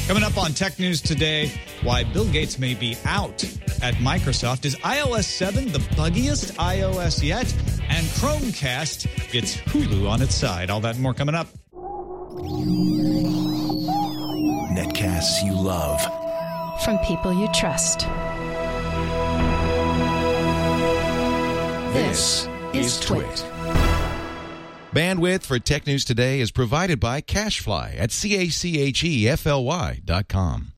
Coming up on Tech News Today, why Bill Gates may be out at Microsoft. Is iOS 7 the buggiest iOS yet? And Chromecast gets Hulu on its side. All that and more coming up. Netcasts you love. From people you trust. This is Twit. Bandwidth for Tech News Today is provided by CacheFly at CACHEFLY.com.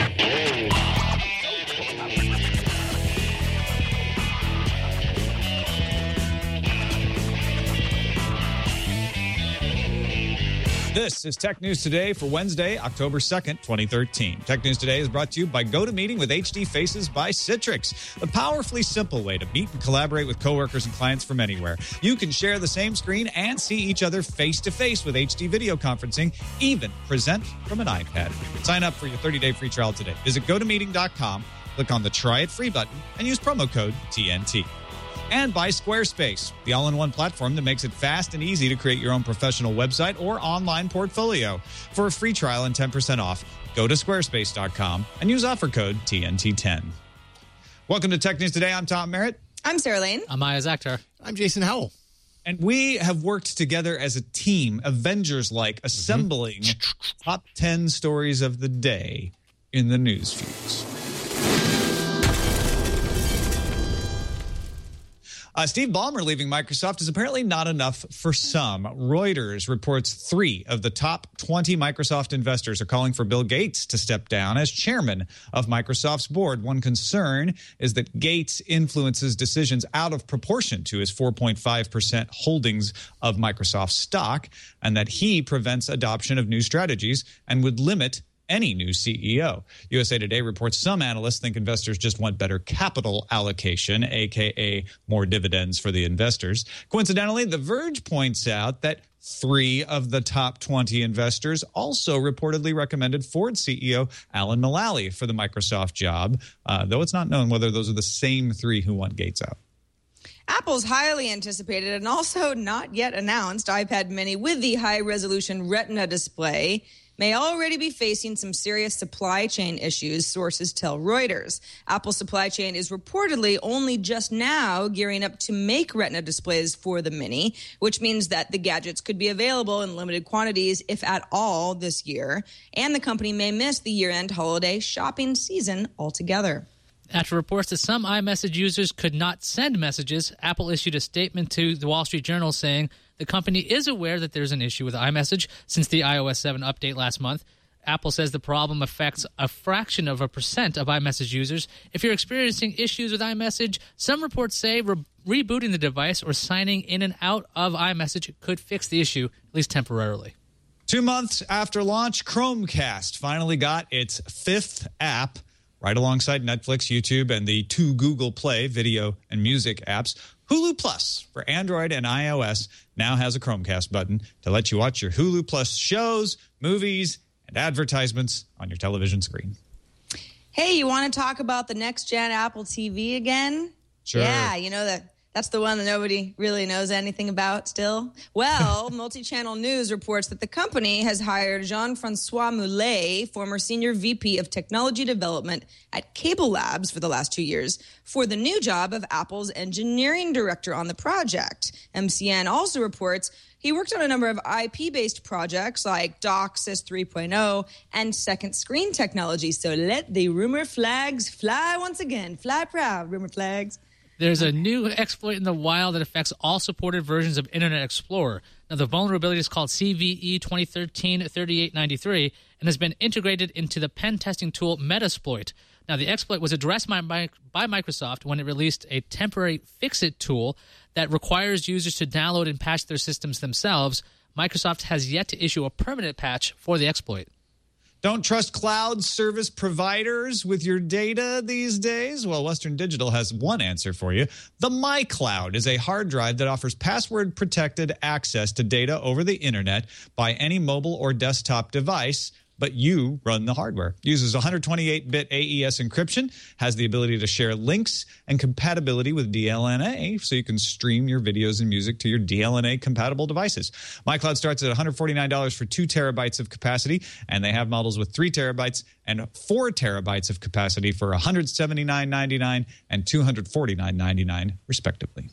This is Tech News Today for Wednesday, October 2nd, 2013. Tech News Today is brought to you by GoToMeeting with HD Faces by Citrix, the powerfully simple way to meet and collaborate with coworkers and clients from anywhere. You can share the same screen and see each other face-to-face with HD video conferencing, even present from an iPad. Sign up for your 30-day free trial today. Visit GoToMeeting.com, click on the Try It Free button, and use promo code TNT. And by Squarespace, the all-in-one platform that makes it fast and easy to create your own professional website or online portfolio. For a free trial and 10% off, go to squarespace.com and use offer code TNT10. Welcome to Tech News Today. I'm Tom Merritt. I'm Sarah Lane. I'm Maya Zakhtar. I'm Jason Howell. And we have worked together as a team, Avengers-like, assembling top 10 stories of the day in the news feeds. Steve Ballmer leaving Microsoft is apparently not enough for some. Reuters reports 3 of the top 20 Microsoft investors are calling for Bill Gates to step down as chairman of Microsoft's board. One concern is that Gates influences decisions out of proportion to his 4.5% holdings of Microsoft stock, and that he prevents adoption of new strategies and would limit any new CEO. USA Today reports some analysts think investors just want better capital allocation, a.k.a. more dividends for the investors. Coincidentally, The Verge points out that 3 of the top 20 investors also reportedly recommended Ford CEO Alan Mulally for the Microsoft job, though it's not known whether those are the same 3 who want Gates out. Apple's highly anticipated and also not yet announced iPad mini with the high-resolution Retina display may already be facing some serious supply chain issues, sources tell Reuters. Apple's supply chain is reportedly only just now gearing up to make Retina displays for the Mini, which means that the gadgets could be available in limited quantities, if at all, this year, and the company may miss the year-end holiday shopping season altogether. After reports that some iMessage users could not send messages, Apple issued a statement to the Wall Street Journal saying the company is aware that there's an issue with iMessage since the iOS 7 update last month. Apple says the problem affects a fraction of a percent of iMessage users. If you're experiencing issues with iMessage, some reports say rebooting the device or signing in and out of iMessage could fix the issue, at least temporarily. 2 months after launch, Chromecast finally got its 5th app, right alongside Netflix, YouTube, and the 2 Google Play video and music apps. Hulu Plus for Android and iOS now has a Chromecast button to let you watch your Hulu Plus shows, movies, and advertisements on your television screen. Hey, you want to talk about the next-gen Apple TV again? Sure. Yeah, you know that's the one that nobody really knows anything about still. Well, Multichannel News reports that the company has hired Jean-Francois Moulet, former senior VP of Technology Development at Cable Labs for the last 2 years, for the new job of Apple's engineering director on the project. MCN also reports he worked on a number of IP-based projects like DOCSIS 3.0 and second screen technology. So let the rumor flags fly once again. Fly proud, rumor flags. There's a new exploit in the wild that affects all supported versions of Internet Explorer. Now, the vulnerability is called CVE 2013-3893 and has been integrated into the pen testing tool Metasploit. Now, the exploit was addressed by Microsoft when it released a temporary fix-it tool that requires users to download and patch their systems themselves. Microsoft has yet to issue a permanent patch for the exploit. Don't trust cloud service providers with your data these days? Well, Western Digital has one answer for you. The MyCloud is a hard drive that offers password-protected access to data over the internet by any mobile or desktop device but you run the hardware. Uses 128-bit AES encryption, has the ability to share links and compatibility with DLNA, so you can stream your videos and music to your DLNA-compatible devices. MyCloud starts at $149 for 2 terabytes of capacity, and they have models with 3 terabytes and 4 terabytes of capacity for $179.99 and $249.99, respectively.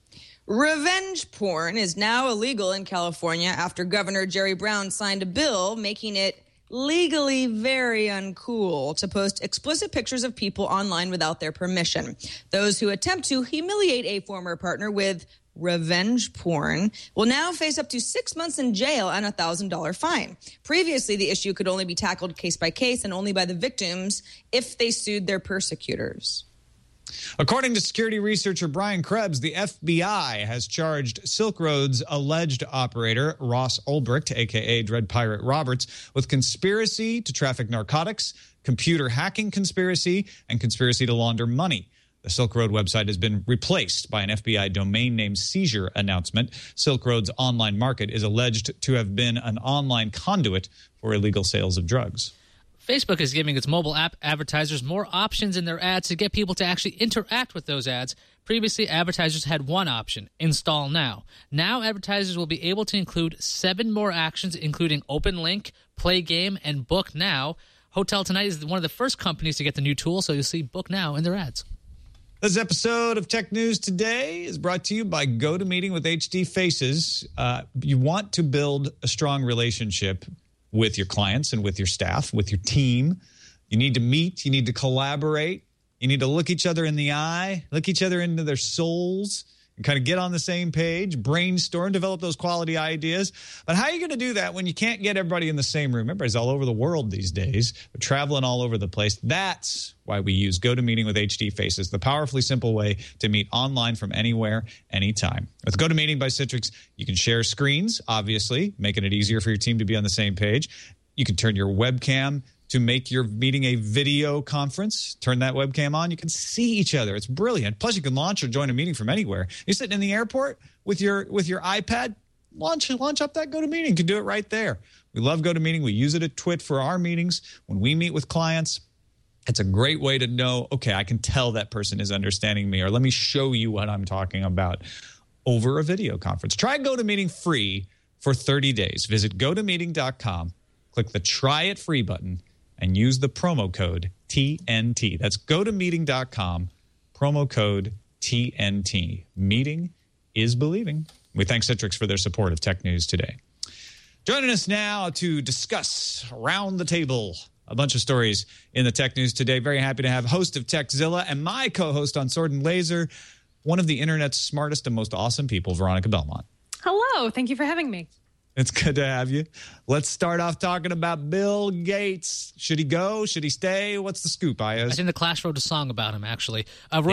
Revenge porn is now illegal in California after Governor Jerry Brown signed a bill making it legally very uncool to post explicit pictures of people online without their permission. Those who attempt to humiliate a former partner with revenge porn will now face up to 6 months in jail and a $1,000 fine. Previously, the issue could only be tackled case by case and only by the victims if they sued their persecutors. According to security researcher Brian Krebs, the FBI has charged Silk Road's alleged operator, Ross Ulbricht, a.k.a. Dread Pirate Roberts, with conspiracy to traffic narcotics, computer hacking conspiracy, and conspiracy to launder money. The Silk Road website has been replaced by an FBI domain name seizure announcement. Silk Road's online market is alleged to have been an online conduit for illegal sales of drugs. Facebook is giving its mobile app advertisers more options in their ads to get people to actually interact with those ads. Previously, advertisers had one option, install now. Now, advertisers will be able to include 7 more actions, including open link, play game, and book now. Hotel Tonight is one of the first companies to get the new tool, so you'll see book now in their ads. This episode of Tech News Today is brought to you by GoToMeeting with HD Faces. You want to build a strong relationship with your clients and with your staff, with your team. You need to meet. You need to collaborate. You need to look each other in the eye, look each other into their souls, and kind of get on the same page, brainstorm, develop those quality ideas. But how are you going to do that when you can't get everybody in the same room? Everybody's all over the world these days. They're traveling all over the place. That's why we use GoToMeeting with HD Faces, the powerfully simple way to meet online from anywhere, anytime. With GoToMeeting by Citrix, you can share screens, obviously, making it easier for your team to be on the same page. You can turn your webcam to make your meeting a video conference. Turn that webcam on. You can see each other. It's brilliant. Plus, you can launch or join a meeting from anywhere. You're sitting in the airport with your iPad, launch up that GoToMeeting. You can do it right there. We love GoToMeeting. We use it at TWiT for our meetings. When we meet with clients, it's a great way to know, okay, I can tell that person is understanding me, or let me show you what I'm talking about over a video conference. Try GoToMeeting free for 30 days. Visit GoToMeeting.com, click the Try It Free button, and use the promo code TNT. That's GoToMeeting.com, promo code TNT. Meeting is believing. We thank Citrix for their support of Tech News Today. Joining us now to discuss around the table a bunch of stories in the Tech News Today. Very happy to have host of Techzilla and my co-host on Sword and Laser, one of the internet's smartest and most awesome people, Veronica Belmont. Hello. Thank you for having me. It's good to have you. Let's start off talking about Bill Gates. Should he go? Should he stay? What's the scoop, Ayaz? I think the Clash wrote a song about him, actually.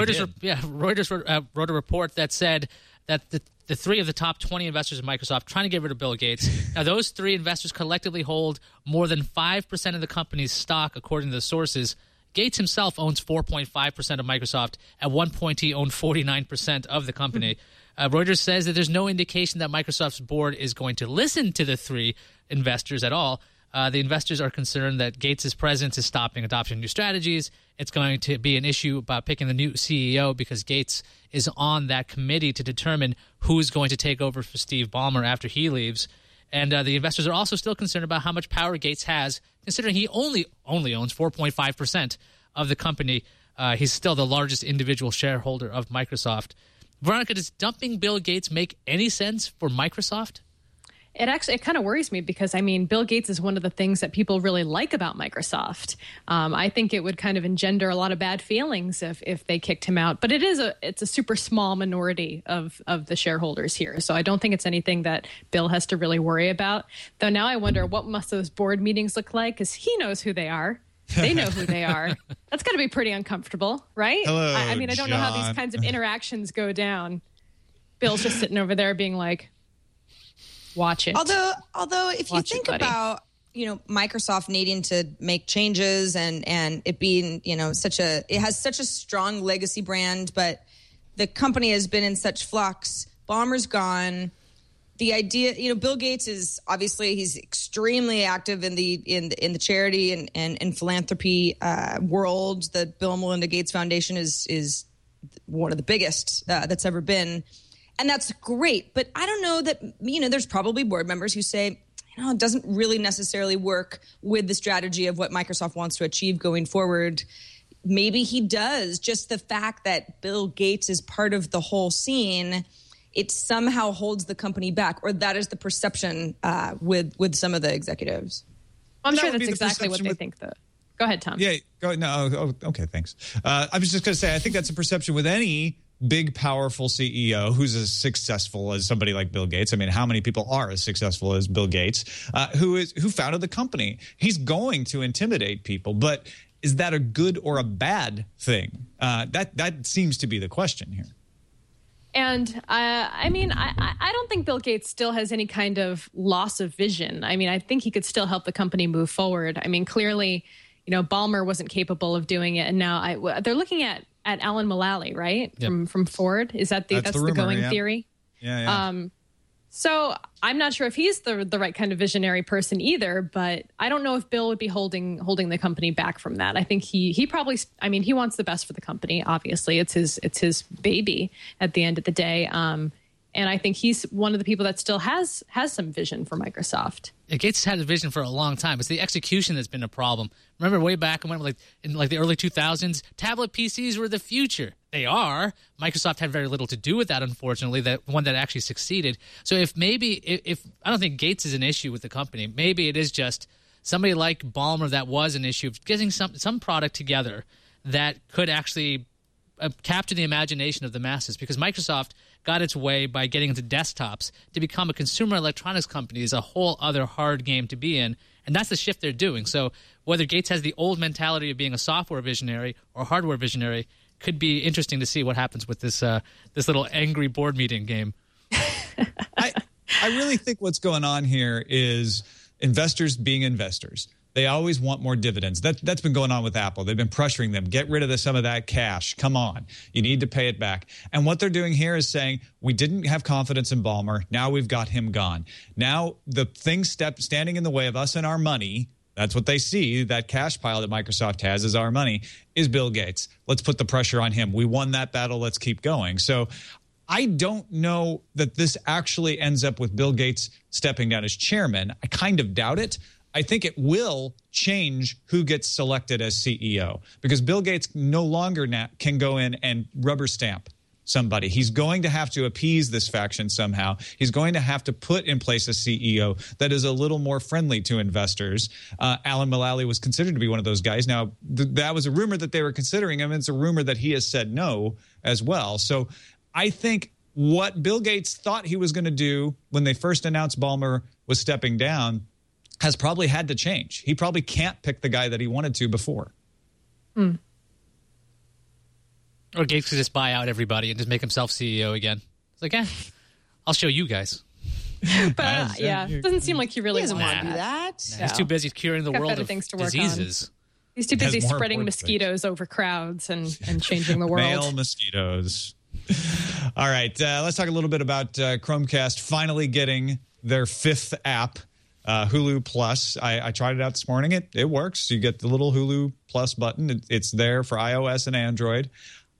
Reuters wrote a report that said that the 3 of the top 20 investors in Microsoft trying to get rid of Bill Gates. Now, those 3 investors collectively hold more than 5% of the company's stock, according to the sources. Gates himself owns 4.5% of Microsoft. At one point, he owned 49% of the company. Reuters says that there's no indication that Microsoft's board is going to listen to the 3 investors at all. The investors are concerned that Gates' presence is stopping adoption of new strategies. It's going to be an issue about picking the new CEO because Gates is on that committee to determine who's going to take over for Steve Ballmer after he leaves. And the investors are also still concerned about how much power Gates has, considering he only owns 4.5% of the company. He's still the largest individual shareholder of Microsoft. Veronica, does dumping Bill Gates make any sense for Microsoft? It kind of worries me because, I mean, Bill Gates is one of the things that people really like about Microsoft. I think it would kind of engender a lot of bad feelings if they kicked him out. But it's a super small minority of the shareholders here. So I don't think it's anything that Bill has to really worry about. Though now I wonder what must those board meetings look like, because he knows who they are. They know who they are. That's got to be pretty uncomfortable, right? Hello, I mean, I don't know how these kinds of interactions go down. Bill's just sitting over there being like, watch it. Although if you think about, Microsoft needing to make changes and it being, it has such a strong legacy brand, but the company has been in such flux. Ballmer's gone. the idea, Bill Gates is obviously he's extremely active in the charity and philanthropy world. The Bill and Melinda Gates Foundation is one of the biggest that's ever been, and that's great. But I don't know that there's probably board members who say, it doesn't really necessarily work with the strategy of what Microsoft wants to achieve going forward. Maybe he does. Just the fact that Bill Gates is part of the whole scene, it somehow holds the company back, or that is the perception with some of the executives. I'm sure that's exactly what they think, though. Go ahead, Tom. Yeah, go. No, okay, thanks. I was just going to say, I think that's a perception with any big, powerful CEO who's as successful as somebody like Bill Gates. I mean, how many people are as successful as Bill Gates, who founded the company? He's going to intimidate people, but is that a good or a bad thing? That seems to be the question here. And I don't think Bill Gates still has any kind of loss of vision. I mean, I think he could still help the company move forward. I mean, clearly, Ballmer wasn't capable of doing it, and now they're looking at Alan Mulally, right? Yep. From Ford. Is that that's the going theory? Yeah. So I'm not sure if he's the right kind of visionary person either, but I don't know if Bill would be holding the company back from that. I think he probably, he wants the best for the company. Obviously, it's his baby at the end of the day. And I think he's one of the people that still has some vision for Microsoft. Gates had a vision for a long time. It's the execution that's been a problem. Remember way back when, in the early 2000s, tablet PCs were the future. They are. Microsoft had very little to do with that, unfortunately, that one that actually succeeded. So if I don't think Gates is an issue with the company. Maybe it is just somebody like Ballmer that was an issue of getting some product together that could actually capture the imagination of the masses, because Microsoft got its way by getting into desktops. To become a consumer electronics company is a whole other hard game to be in, and that's the shift they're doing. So whether Gates has the old mentality of being a software visionary or hardware visionary could be interesting to see what happens with this little angry board meeting game. I really think what's going on here is investors being investors. They always want more dividends. That's been going on with Apple. They've been pressuring them. Get rid of some of that cash. Come on. You need to pay it back. And what they're doing here is saying, we didn't have confidence in Ballmer. Now we've got him gone. Now the thing standing in the way of us and our money, that's what they see, that cash pile that Microsoft has is our money, is Bill Gates. Let's put the pressure on him. We won that battle. Let's keep going. So I don't know that this actually ends up with Bill Gates stepping down as chairman. I kind of doubt it. I think it will change who gets selected as CEO, because Bill Gates no longer can go in and rubber stamp somebody. He's going to have to appease this faction somehow. He's going to have to put in place a CEO that is a little more friendly to investors. Alan Mulally was considered to be one of those guys. Now, that was a rumor that they were considering him, and it's a rumor that he has said no as well. So I think what Bill Gates thought he was going to do when they first announced Ballmer was stepping down has probably had to change. He probably can't pick the guy that he wanted to before. Or Gates could just buy out everybody and just make himself CEO again. It's like, I'll show you guys. But it doesn't seem like he really doesn't want to do that. He's too busy curing the world of diseases. He's too busy spreading mosquitoes over crowds and changing the world. Male mosquitoes. All right, let's talk a little bit about Chromecast finally getting their 5th app. Hulu Plus. I tried it out this morning. It works. You get the little Hulu Plus button. It's there for iOS and Android.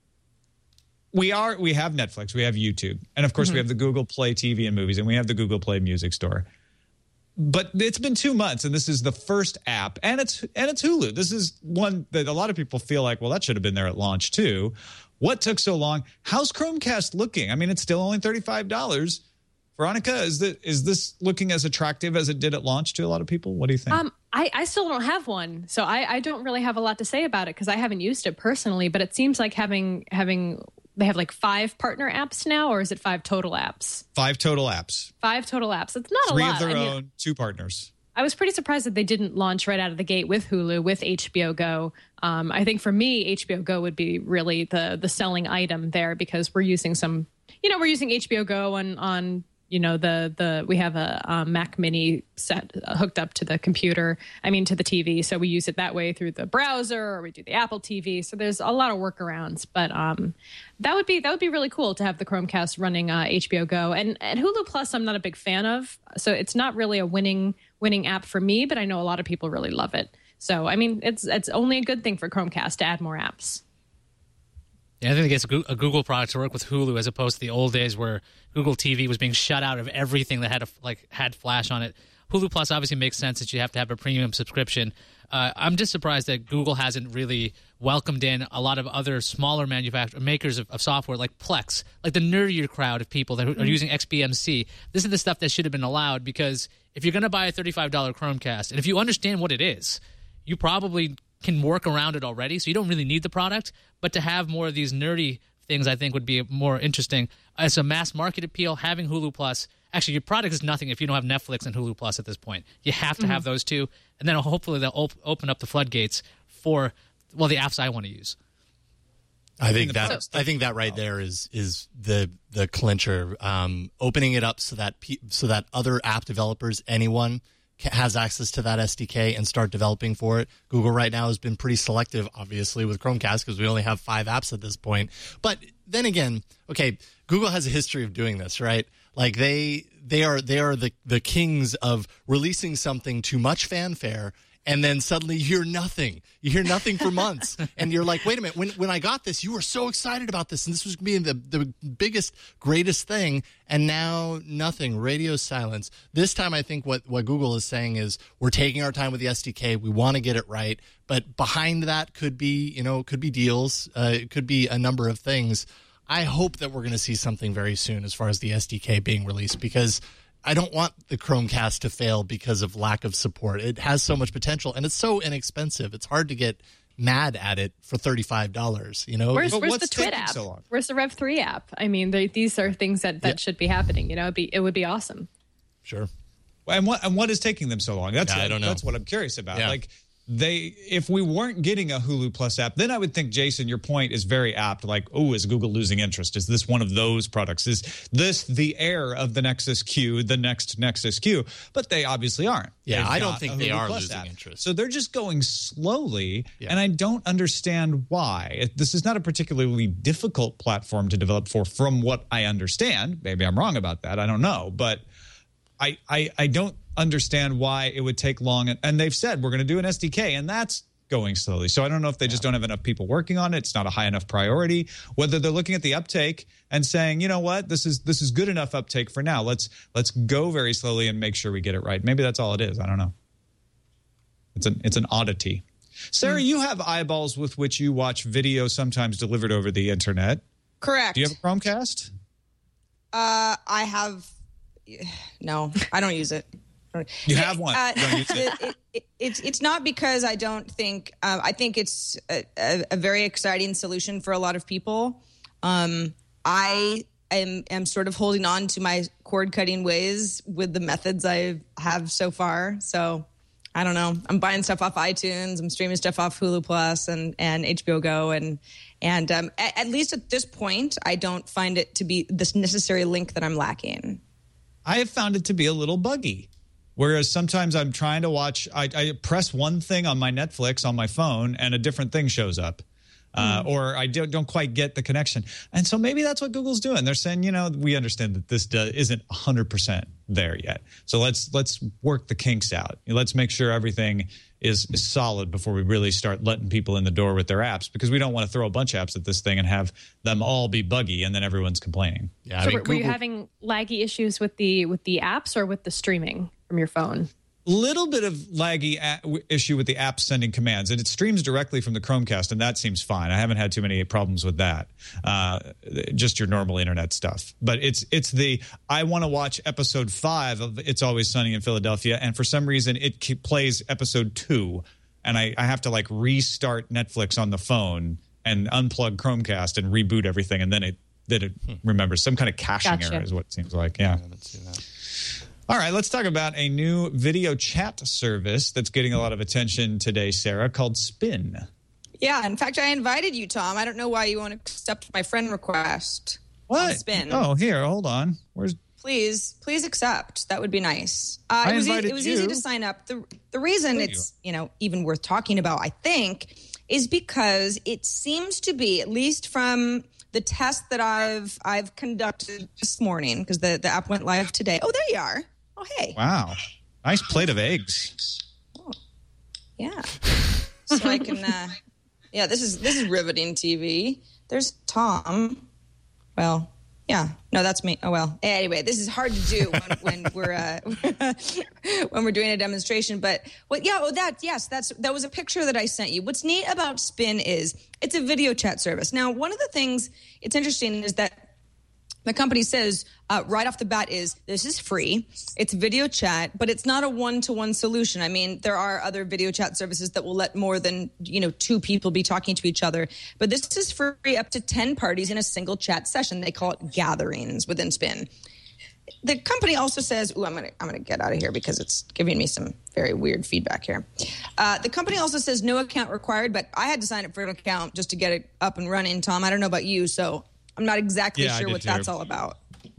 We have Netflix. We have YouTube. And, of course, we have the Google Play TV and movies. And we have the Google Play Music Store. But it's been 2 months, and this is the first app. And it's Hulu. This is one that a lot of people feel like, well, that should have been there at launch, too. What took so long? How's Chromecast looking? I mean, it's still only $35. Veronica, is this looking as attractive as it did at launch to a lot of people? What do you think? I still don't have one, so I don't really have a lot to say about it because I haven't used it personally. But it seems like having they have like 5 partner apps now, or is it 5 total apps? 5 total apps. 5 total apps. It's not 3 a lot. 3 of their own, 2 partners. I was pretty surprised that they didn't launch right out of the gate with Hulu, with HBO Go. I think for me, HBO Go would be really the selling item there because we're using HBO Go on we have a Mac Mini set hooked up to the computer. To the TV. So we use it that way through the browser, or we do the Apple TV. So there's a lot of workarounds. But that would be really cool to have the Chromecast running HBO Go and Hulu Plus. I'm not a big fan of, so it's not really a winning app for me. But I know a lot of people really love it. So it's only a good thing for Chromecast to add more apps. Yeah, I think it's a Google product to work with Hulu as opposed to the old days where Google TV was being shut out of everything that had Flash on it. Hulu Plus obviously makes sense that you have to have a premium subscription. I'm just surprised that Google hasn't really welcomed in a lot of other smaller makers of software like Plex, like the nerdier crowd of people that are using XBMC. This is the stuff that should have been allowed, because if you're going to buy a $35 Chromecast, and if you understand what it is, you probably can work around it already, so you don't really need the product. But to have more of these nerdy things, I think, would be more interesting. As a mass market appeal, having Hulu Plus, actually, your product is nothing if you don't have Netflix and Hulu Plus at this point. You have to have those two, and then hopefully they'll open up the floodgates for, the apps I want to use. I think that right there is the clincher. Opening it up so that other app developers, anyone, has access to that SDK and start developing for it. Google right now has been pretty selective, obviously, with Chromecast because we only have 5 apps at this point. But then again, okay, Google has a history of doing this, right? Like they are the kings of releasing something to much fanfare, and then suddenly you hear nothing. You hear nothing for months, and you're like, wait a minute. When I got this, you were so excited about this, and this was going to be the biggest, greatest thing, and now nothing. Radio silence. This time, I think what Google is saying is we're taking our time with the SDK. We want to get it right, but behind that could be deals. It could be a number of things. I hope that we're going to see something very soon as far as the SDK being released, because I don't want the Chromecast to fail because of lack of support. It has so much potential, and it's so inexpensive. It's hard to get mad at it for $35. Where's the Twit app? So where's the Rev3 app? These are things that should be happening. It would be awesome. Sure. And what is taking them so long? I don't know. That's what I'm curious about. Yeah. If we weren't getting a Hulu Plus app, then I would think, Jason, your point is very apt. Is Google losing interest? Is this one of those products? Is this the heir of the Nexus Q, the next Nexus Q? But they obviously aren't. Yeah, I don't think they are losing interest. So they're just going slowly, and I don't understand why. This is not a particularly difficult platform to develop for, from what I understand. Maybe I'm wrong about that. I don't know. But I don't understand why it would take long, and they've said we're going to do an SDK, and that's going slowly. So I don't know if they just don't have enough people working on it. It's not a high enough priority. Whether they're looking at the uptake and saying, you know what, this is good enough uptake for now. Let's go very slowly and make sure we get it right. Maybe that's all it is. I don't know. It's an oddity. Sarah, you have eyeballs with which you watch video sometimes delivered over the internet. Correct. Do you have a Chromecast? I have. No, I don't use it. You have one. It's not because I don't think. I think it's a very exciting solution for a lot of people. I am sort of holding on to my cord cutting ways with the methods I have so far. So I don't know. I'm buying stuff off iTunes. I'm streaming stuff off Hulu Plus and HBO Go, and at least at this point, I don't find it to be this necessary link that I'm lacking. I have found it to be a little buggy. Whereas sometimes I'm trying to watch, I press one thing on my Netflix on my phone and a different thing shows up. Or I don't quite get the connection. And so maybe that's what Google's doing. They're saying, we understand that this isn't 100% there yet. So let's work the kinks out. Let's make sure everything is solid before we really start letting people in the door with their apps, because we don't want to throw a bunch of apps at this thing and have them all be buggy and then everyone's complaining. Yeah, so were you having laggy issues with the apps or with the streaming from your phone? Little bit of laggy issue with the app sending commands, and it streams directly from the Chromecast, and that seems fine. I haven't had too many problems with that. Just your normal internet stuff. But it's I want to watch episode 5 of It's Always Sunny in Philadelphia, and for some reason it plays episode 2, and I have to restart Netflix on the phone and unplug Chromecast and reboot everything, and then it remembers. Some kind of caching error is what it seems like. Yeah. Let's see that. All right, let's talk about a new video chat service that's getting a lot of attention today, Sarah, called Spin. Yeah, in fact, I invited you, Tom. I don't know why you won't accept my friend request. What? On Spin. Oh, here, hold on. Where's Please accept. That would be nice. I it was invited easy you. to sign up. The reason it's even worth talking about, I think, is because it seems to be, at least from the test that I've conducted this morning, because the app went live today. Oh, there you are. Oh, hey. Wow. Nice plate of eggs. Oh, yeah. So I can. This is riveting TV. There's Tom. Well. Yeah, no, that's me. Oh, well. Anyway, this is hard to do when we're when we're doing a demonstration. But that was a picture that I sent you. What's neat about Spin is it's a video chat service. Now, one of the things it's interesting is that the company says right off the bat is this is free. It's video chat, but it's not a one-to-one solution. I mean, there are other video chat services that will let more than, 2 people be talking to each other. But this is free up to 10 parties in a single chat session. They call it gatherings within Spin. The company also says, I'm gonna get out of here because it's giving me some very weird feedback here. The company also says no account required, but I had to sign up for an account just to get it up and running, Tom. I don't know about you, so I'm not exactly sure what that's all about.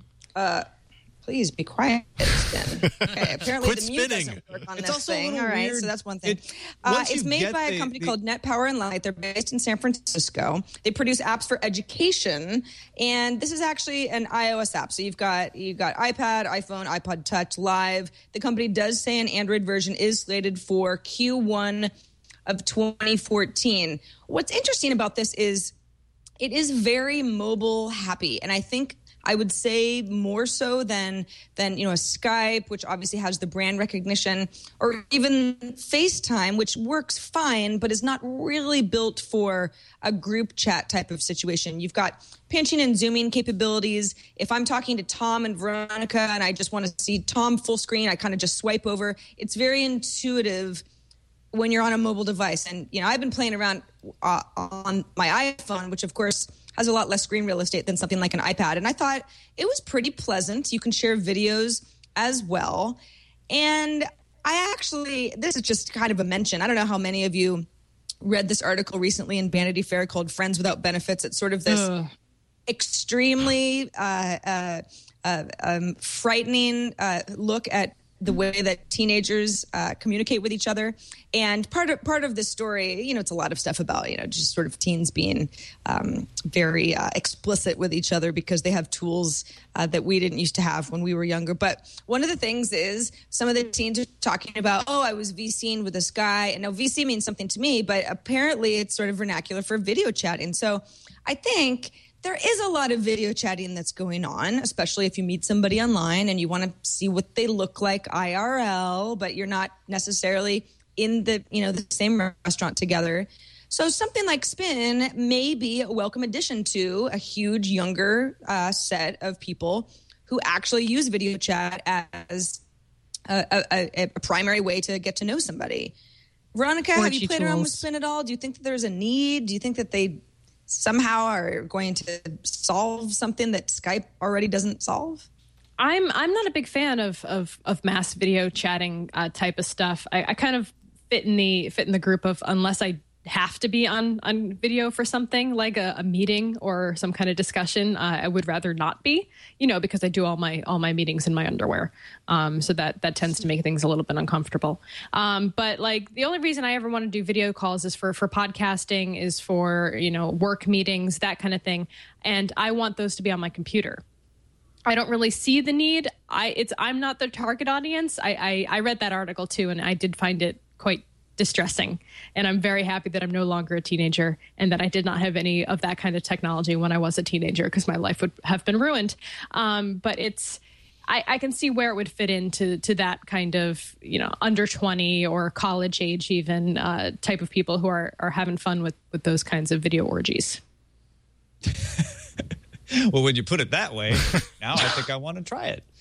Please be quiet, Spin. Okay, apparently the mute doesn't work on this thing. All right, so that's one thing. It's made by a company called Net Power and Light. They're based in San Francisco. They produce apps for education, and this is actually an iOS app. So you've got iPad, iPhone, iPod Touch, Live. The company does say an Android version is slated for Q1 of 2014. What's interesting about this is it is very mobile happy, and I think I would say more so than a Skype, which obviously has the brand recognition, or even FaceTime, which works fine, but is not really built for a group chat type of situation. You've got pinching and zooming capabilities. If I'm talking to Tom and Veronica and I just want to see Tom full screen, I kind of just swipe over. It's very intuitive when you're on a mobile device. And, I've been playing around on my iPhone, which of course has a lot less screen real estate than something like an iPad. And I thought it was pretty pleasant. You can share videos as well. And this is just kind of a mention. I don't know how many of you read this article recently in Vanity Fair called Friends Without Benefits. It's sort of this extremely frightening look at the way that teenagers communicate with each other. And part of this story, it's a lot of stuff about, just sort of teens being very explicit with each other because they have tools that we didn't used to have when we were younger. But one of the things is some of the teens are talking about, I was VCing with this guy. And now VC means something to me, but apparently it's sort of vernacular for video chatting. So I think there is a lot of video chatting that's going on, especially if you meet somebody online and you want to see what they look like IRL, but you're not necessarily in the same restaurant together. So something like Spin may be a welcome addition to a huge younger set of people who actually use video chat as a primary way to get to know somebody. Veronica, have you played around with Spin at all? Do you think that there's a need? Do you think that they somehow are going to solve something that Skype already doesn't solve? I'm not a big fan of mass video chatting type of stuff. I kind of fit in the group of, unless I have to be on video for something like a meeting or some kind of discussion, I would rather not be, because I do all my meetings in my underwear. So that tends to make things a little bit uncomfortable. But like the only reason I ever want to do video calls is for podcasting, is for, work meetings, that kind of thing. And I want those to be on my computer. I don't really see the need. I'm not the target audience. I read that article too, and I did find it quite distressing. And I'm very happy that I'm no longer a teenager and that I did not have any of that kind of technology when I was a teenager, because my life would have been ruined. But I can see where it would fit into that kind of, under 20 or college age even type of people who are having fun with those kinds of video orgies. Well, when you put it that way, now I think I want to try it.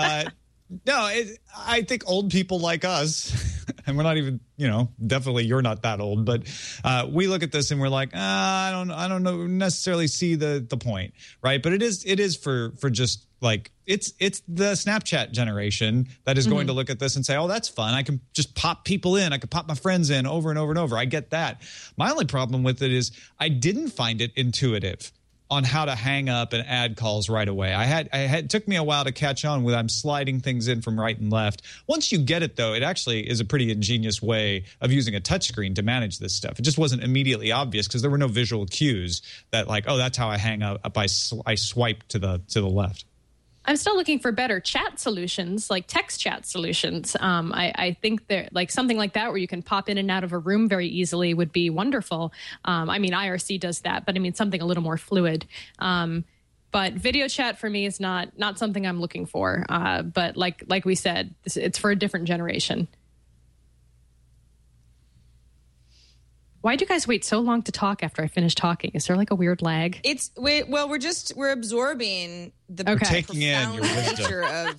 I think old people like us, and we're not even, definitely you're not that old, but we look at this and we're like, I don't know, necessarily see the point, right? But it is for just like, it's the Snapchat generation that is going to look at this and say, oh, that's fun. I can just pop people in. I can pop my friends in over and over and over. I get that. My only problem with it is I didn't find it intuitive on how to hang up and add calls right away. It took me a while to catch on with I'm sliding things in from right and left. Once you get it, though, it actually is a pretty ingenious way of using a touchscreen to manage this stuff. It just wasn't immediately obvious because there were no visual cues that like, oh, that's how I hang up. I swipe to the left. I'm still looking for better chat solutions, like text chat solutions. I think like something like that where you can pop in and out of a room very easily would be wonderful. I mean, IRC does that, but I mean something a little more fluid. But video chat for me is not something I'm looking for. But like we said, it's for a different generation. Why'd you guys wait so long to talk after I finished talking? Is there like a weird lag? We're absorbing the taking in your nature of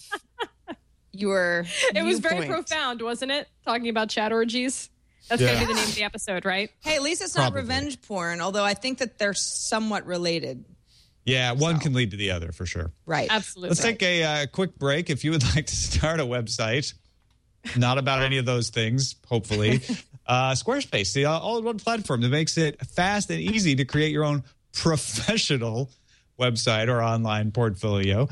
your It was very profound, wasn't it? Talking about chat orgies. That's going to be the name of the episode, right? Hey, at least it's not revenge porn, although I think that they're somewhat related. Yeah, one can lead to the other for sure. Right. Absolutely. Let's take a quick break. If you would like to start a website, not about any of those things, hopefully. Squarespace, the all-in-one platform that makes it fast and easy to create your own professional website or online portfolio.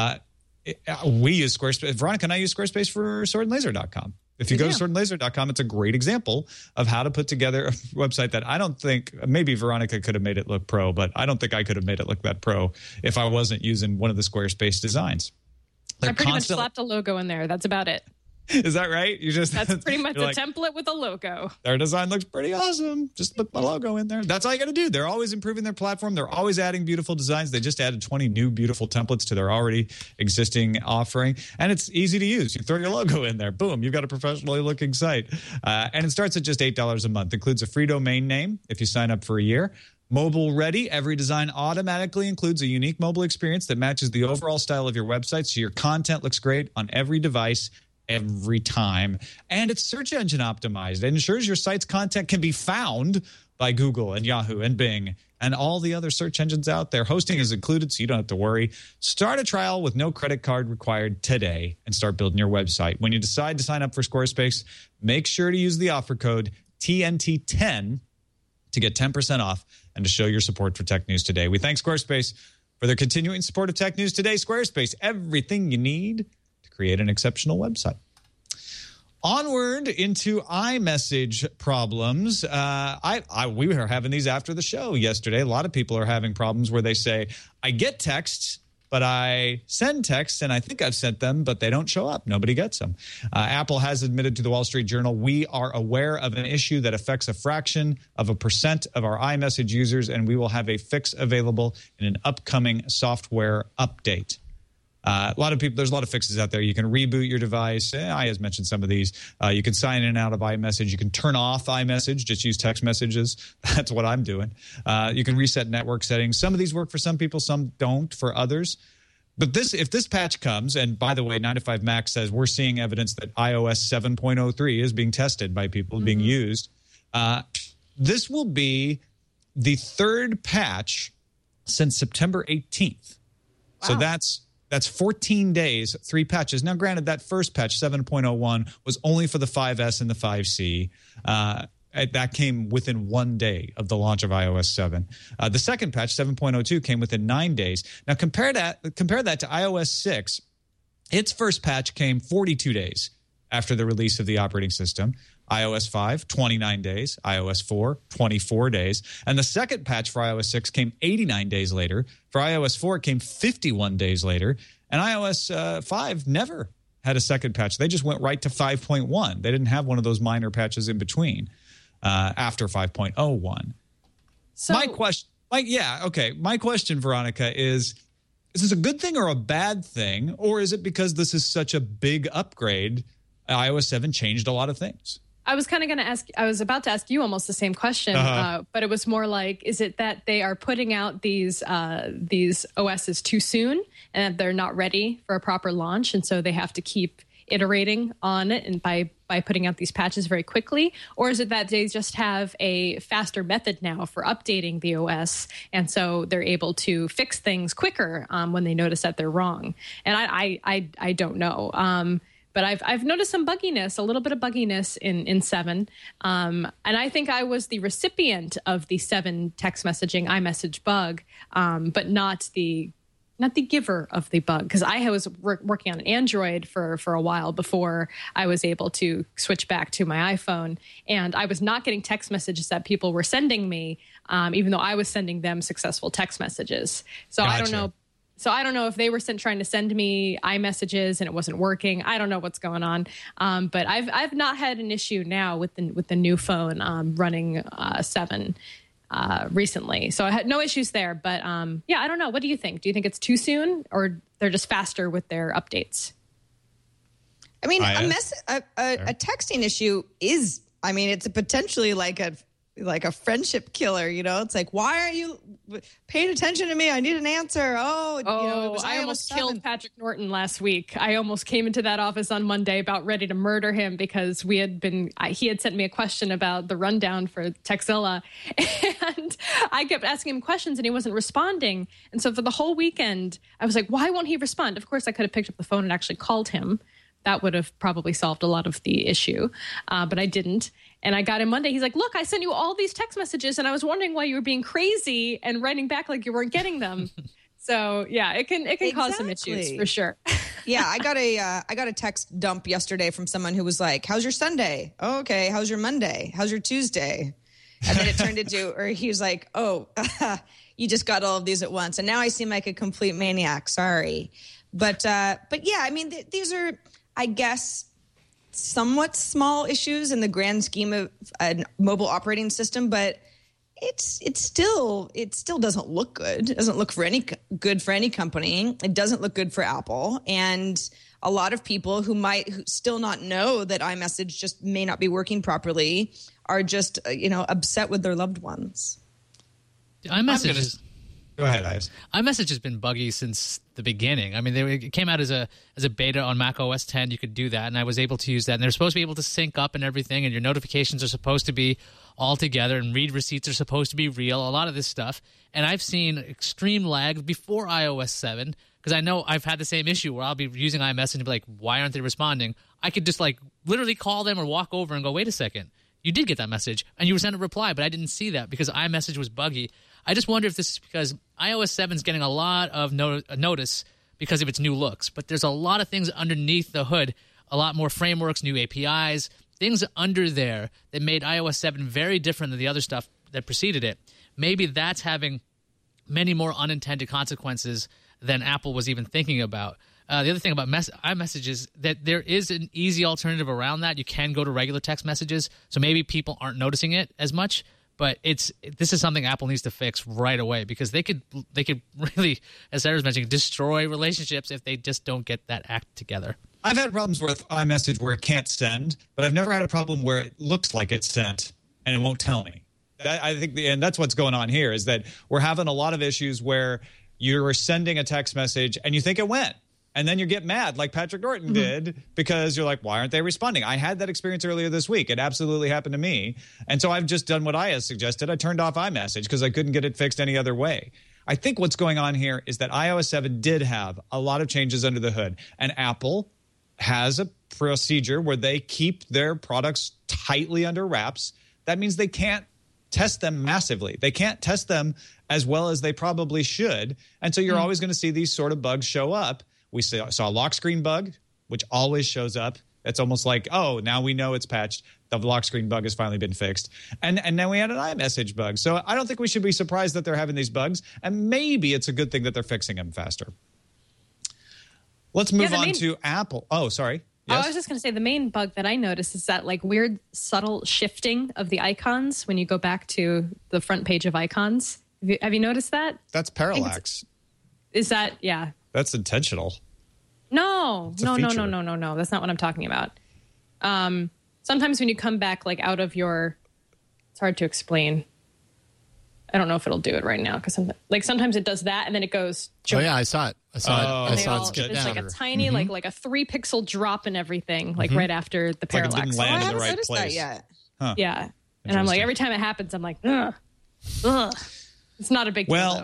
We use Squarespace. Veronica and I use Squarespace for swordandlaser.com. If you go to swordandlaser.com, it's a great example of how to put together a website that I don't think, maybe Veronica could have made it look pro, but I don't think I could have made it look that pro if I wasn't using one of the Squarespace designs. I pretty much slapped a logo in there. That's about it. Is that right? That's pretty much a template with a logo. Their design looks pretty awesome. Just put my logo in there. That's all you got to do. They're always improving their platform. They're always adding beautiful designs. They just added 20 new beautiful templates to their already existing offering. And it's easy to use. You throw your logo in there. Boom. You've got a professionally looking site. And it starts at just $8 a month. Includes a free domain name if you sign up for a year. Mobile ready. Every design automatically includes a unique mobile experience that matches the overall style of your website. So your content looks great on every device every time. And it's search engine optimized. It ensures your site's content can be found by Google and Yahoo and Bing and all the other search engines out there. Hosting is included, so you don't have to worry. Start a trial with no credit card required today and start building your website. When you decide to sign up for Squarespace, make sure to use the offer code TNT10 to get 10% off and to show your support for Tech News Today. We thank Squarespace for their continuing support of Tech News Today. Squarespace, everything you need create an exceptional website. Onward into iMessage problems. We were having these after the show yesterday. A lot of people are having problems where they say, I get texts, but I send texts, and I think I've sent them, but they don't show up. Nobody gets them. Apple has admitted to the Wall Street Journal, we are aware of an issue that affects a fraction of a % of our iMessage users, and we will have a fix available in an upcoming software update. There's a lot of fixes out there. You can reboot your device. I has mentioned some of these. You can sign in and out of iMessage. You can turn off iMessage, just use text messages. That's what I'm doing. You can reset network settings. Some of these work for some people, some don't for others. But if this patch comes, and by the way, 9to5Mac says we're seeing evidence that iOS 7.03 is being tested by people, being used. This will be the third patch since September 18th. Wow. So that's 14 days, 3 patches. Now, granted, that first patch, 7.01, was only for the 5S and the 5C. That came within 1 day of the launch of iOS 7. The second patch, 7.02, came within 9 days. Now, compare that to iOS 6. Its first patch came 42 days after the release of the operating system. iOS 5, 29 days. iOS 4, 24 days. And the second patch for iOS 6 came 89 days later. For iOS 4, it came 51 days later. And iOS 5 never had a second patch. They just went right to 5.1. They didn't have one of those minor patches in between after 5.01. So, my question, Veronica, is this a good thing or a bad thing? Or is it because this is such a big upgrade, iOS 7 changed a lot of things? I was kind of going to ask, I was about to ask you almost the same question, but it was more like, is it that they are putting out these OSs too soon and that they're not ready for a proper launch, and so they have to keep iterating on it and by putting out these patches very quickly? Or is it that they just have a faster method now for updating the OS, and so they're able to fix things quicker when they notice that they're wrong? And I don't know. But I've noticed some bugginess, a little bit of bugginess in 7. And I think I was the recipient of the 7 text messaging iMessage bug, but not the giver of the bug, because I was working on an Android for a while before I was able to switch back to my iPhone. And I was not getting text messages that people were sending me, even though I was sending them successful text messages. So Gotcha. I don't know. So I don't know if they were trying to send me iMessages and it wasn't working. I don't know what's going on. But I've not had an issue now with the new phone running 7 recently. So I had no issues there. But yeah, I don't know. What do you think? Do you think it's too soon, or they're just faster with their updates? I mean, a texting issue is, I mean, it's potentially like a friendship killer, you know? It's like, why aren't you paying attention to me? I need an answer. I almost killed Patrick Norton last week. I almost came into that office on Monday about ready to murder him because he had sent me a question about the rundown for Texzilla, and I kept asking him questions and he wasn't responding. And so for the whole weekend, I was like, why won't he respond? Of course, I could have picked up the phone and actually called him. That would have probably solved a lot of the issue, but I didn't. And I got him Monday. He's like, look, I sent you all these text messages and I was wondering why you were being crazy and writing back like you weren't getting them. So yeah, it can cause some issues for sure. Yeah, I got a text dump yesterday from someone who was like, how's your Sunday? Oh, okay. How's your Monday? How's your Tuesday? And then it turned into, or he was like, oh, you just got all of these at once. And now I seem like a complete maniac. Sorry. But yeah, I mean, these are, I guess, somewhat small issues in the grand scheme of a mobile operating system, but it still doesn't look good. It doesn't look good for any company. It doesn't look good for Apple. And a lot of people who might still not know that iMessage just may not be working properly are just, upset with their loved ones. iMessage Go ahead, Ives. iMessage has been buggy since the beginning. I mean, it came out as a beta on Mac OS X. You could do that, and I was able to use that. And they're supposed to be able to sync up and everything, and your notifications are supposed to be all together, and read receipts are supposed to be real, a lot of this stuff. And I've seen extreme lag before iOS 7, because I know I've had the same issue where I'll be using iMessage and be like, why aren't they responding? I could just literally call them or walk over and go, wait a second. You did get that message, and you were sent a reply, but I didn't see that because iMessage was buggy. I just wonder if this is because iOS 7 is getting a lot of notice because of its new looks, but there's a lot of things underneath the hood, a lot more frameworks, new APIs, things under there that made iOS 7 very different than the other stuff that preceded it. Maybe that's having many more unintended consequences than Apple was even thinking about. The other thing about iMessage is that there is an easy alternative around that. You can go to regular text messages, so maybe people aren't noticing it as much. But this is something Apple needs to fix right away because they could really, as Sarah's mentioning, destroy relationships if they just don't get that act together. I've had problems with iMessage where it can't send, but I've never had a problem where it looks like it's sent and it won't tell me. I think, and that's what's going on here, is that we're having a lot of issues where you're sending a text message and you think it went. And then you get mad like Patrick Norton did because you're like, why aren't they responding? I had that experience earlier this week. It absolutely happened to me. And so I've just done what Aya suggested. I turned off iMessage because I couldn't get it fixed any other way. I think what's going on here is that iOS 7 did have a lot of changes under the hood. And Apple has a procedure where they keep their products tightly under wraps. That means they can't test them massively. They can't test them as well as they probably should. And so you're always going to see these sort of bugs show up. We saw a lock screen bug, which always shows up. It's almost like, oh, now we know it's patched. The lock screen bug has finally been fixed. And then we had an iMessage bug. So I don't think we should be surprised that they're having these bugs. And maybe it's a good thing that they're fixing them faster. Let's move on to Apple. Oh, sorry. Yes? Oh, I was just going to say the main bug that I noticed is that weird subtle shifting of the icons when you go back to the front page of icons. Have you noticed that? That's parallax. Is that, yeah. That's intentional. No. That's not what I'm talking about. Sometimes when you come back out of your, it's hard to explain. I don't know if it'll do it right now because sometimes it does that and then it goes. Oh yeah, I saw it. I saw it skip down. There's a tiny like a 3 pixel drop in everything right after the parallax. Like it didn't land in the right noticed place. That yet. Huh. Yeah, and I'm like every time it happens, I'm like, ugh. It's not a big deal though.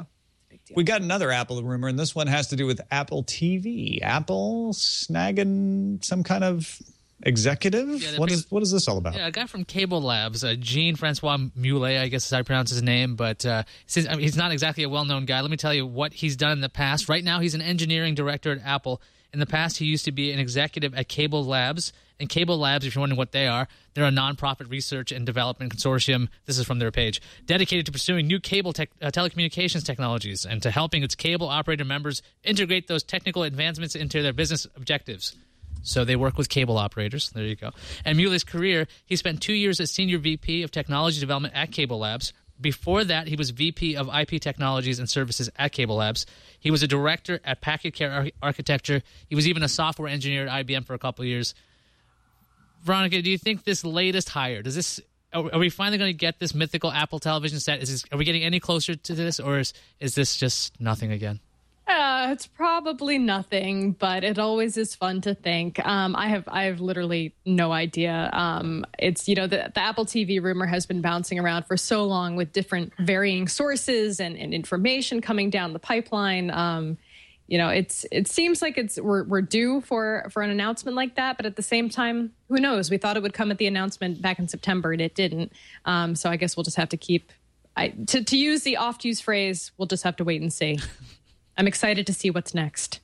We got another Apple rumor, and this one has to do with Apple TV. Apple snagging some kind of executive? Yeah, what is this all about? Yeah, a guy from Cable Labs, Jean-Francois Moulet, I guess is how I pronounce his name, but he's not exactly a well-known guy. Let me tell you what he's done in the past. Right now, he's an engineering director at Apple. In the past, he used to be an executive at Cable Labs. And Cable Labs, if you're wondering what they are, they're a nonprofit research and development consortium. This is from their page, dedicated to pursuing new cable telecommunications technologies and to helping its cable operator members integrate those technical advancements into their business objectives. So they work with cable operators. There you go. And Moulet's career, he spent 2 years as Senior VP of Technology Development at Cable Labs. Before that, he was VP of IP Technologies and Services at Cable Labs. He was a director at Packet Care Architecture. He was even a software engineer at IBM for a couple of years. Veronica, do you think this latest hire, are we finally going to get this mythical Apple television set? Are we getting any closer to this, or is this just nothing again? It's probably nothing, but it always is fun to think. I have literally no idea. It's, the Apple TV rumor has been bouncing around for so long with different varying sources and information coming down the pipeline. It seems like we're due for an announcement like that, but at the same time, who knows? We thought it would come at the announcement back in September, and it didn't. So I guess we'll just have to to use the oft-used phrase, we'll just have to wait and see. I'm excited to see what's next.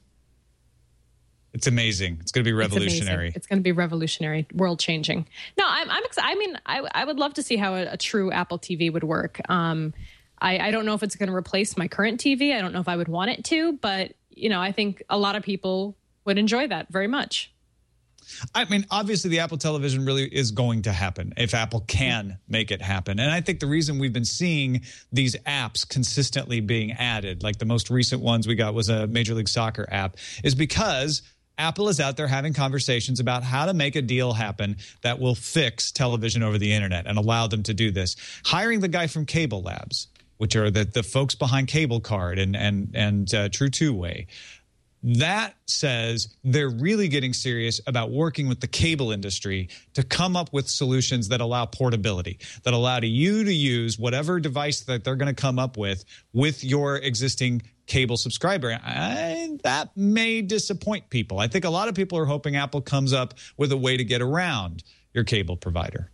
It's amazing. It's going to be revolutionary. It's going to be revolutionary, world-changing. No, I'm excited. I mean, I would love to see how a true Apple TV would work. I don't know if it's going to replace my current TV. I don't know if I would want it to, but I think a lot of people would enjoy that very much. I mean, obviously, the Apple television really is going to happen if Apple can make it happen. And I think the reason we've been seeing these apps consistently being added, like the most recent ones we got was a Major League Soccer app, is because Apple is out there having conversations about how to make a deal happen that will fix television over the internet and allow them to do this. Hiring the guy from Cable Labs, which are the folks behind Cable Card and True Two-Way, that says they're really getting serious about working with the cable industry to come up with solutions that allow portability, that allow you to use whatever device that they're going to come up with your existing cable subscriber. And that may disappoint people. I think a lot of people are hoping Apple comes up with a way to get around your cable provider.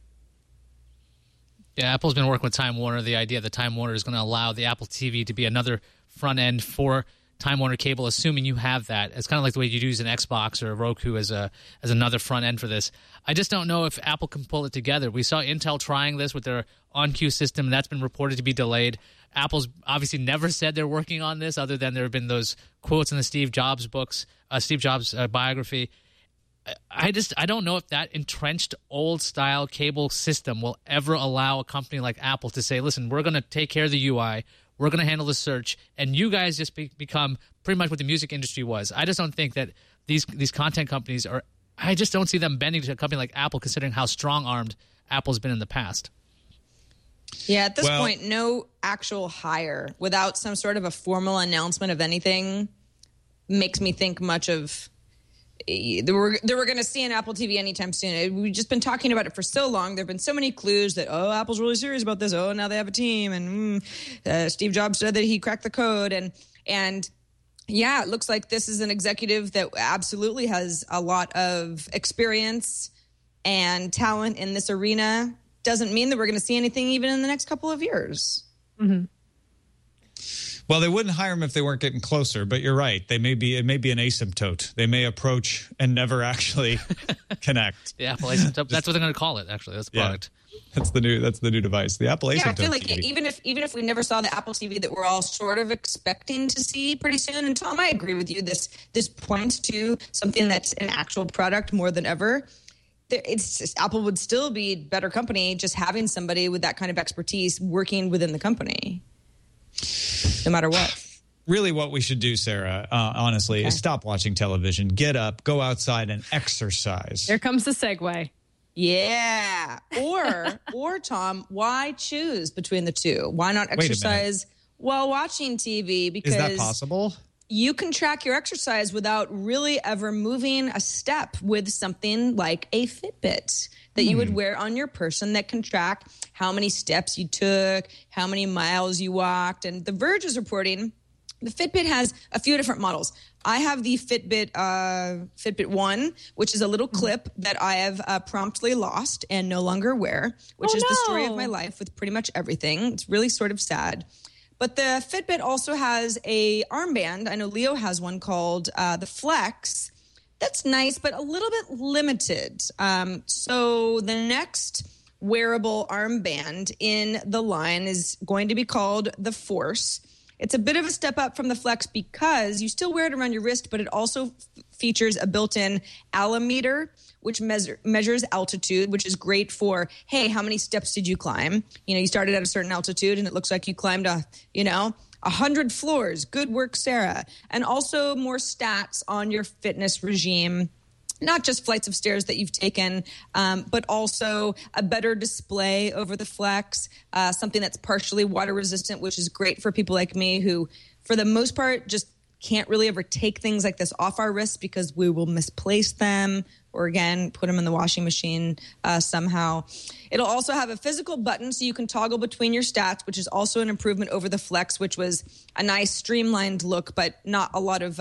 Yeah, Apple's been working with Time Warner. The idea that Time Warner is going to allow the Apple TV to be another front end for Time Warner Cable, assuming you have that. It's kind of like the way you'd use an Xbox or a Roku as another front end for this. I just don't know if Apple can pull it together. We saw Intel trying this with their OnQ system, and that's been reported to be delayed. Apple's obviously never said they're working on this, other than there have been those quotes in the Steve Jobs books, Steve Jobs biography. I don't know if that entrenched old-style cable system will ever allow a company like Apple to say, listen, we're going to take care of the UI, we're going to handle the search, and you guys just become pretty much what the music industry was. I just don't think that these content companies are – I just don't see them bending to a company like Apple, considering how strong-armed Apple's been in the past. Yeah, at this point, no actual hire without some sort of a formal announcement of anything makes me think much of – that we're going to see an Apple TV anytime soon. We've just been talking about it for so long. There have been so many clues that, Apple's really serious about this. Now they have a team. And Steve Jobs said that he cracked the code. And yeah, it looks like this is an executive that absolutely has a lot of experience and talent in this arena. Doesn't mean that we're going to see anything even in the next couple of years. Mm-hmm. Well, they wouldn't hire him if they weren't getting closer, but you're right. It may be an asymptote. They may approach and never actually connect. The Apple asymptote. That's what they're going to call it, actually. That's the product. That's the new device. The Apple asymptote. Yeah, I feel like TV. even if we never saw the Apple TV that we're all sort of expecting to see pretty soon, and Tom, I agree with you. This points to something that's an actual product more than ever. Apple would still be a better company just having somebody with that kind of expertise working within the company. No matter what. Really what we should do, Sarah, honestly, is stop watching television, get up, go outside and exercise. Here comes the segue. Yeah. Or Tom, why choose between the two? Why not exercise while watching TV? Because is that possible? You can track your exercise without really ever moving a step with something like a Fitbit that you would wear on your person that can track how many steps you took, how many miles you walked. And The Verge is reporting The Fitbit has a few different models. I have the Fitbit One, which is a little clip that I have promptly lost and no longer wear, which is the story of my life with pretty much everything. It's really sort of sad. But the Fitbit also has a armband. I know Leo has one called the Flex. That's nice, but a little bit limited. So the next wearable armband in the line is going to be called the Force. It's a bit of a step up from the Flex because you still wear it around your wrist, but it also features a built-in allometer, which measures altitude, which is great for, hey, how many steps did you climb? You know, you started at a certain altitude and it looks like you climbed 100 floors. Good work, Sarah. And also more stats on your fitness regime. Not just flights of stairs that you've taken, but also a better display over the Flex, something that's partially water resistant, which is great for people like me who, for the most part, just can't really ever take things like this off our wrists because we will misplace them or, again, put them in the washing machine somehow. It'll also have a physical button so you can toggle between your stats, which is also an improvement over the Flex, which was a nice streamlined look, but not a lot of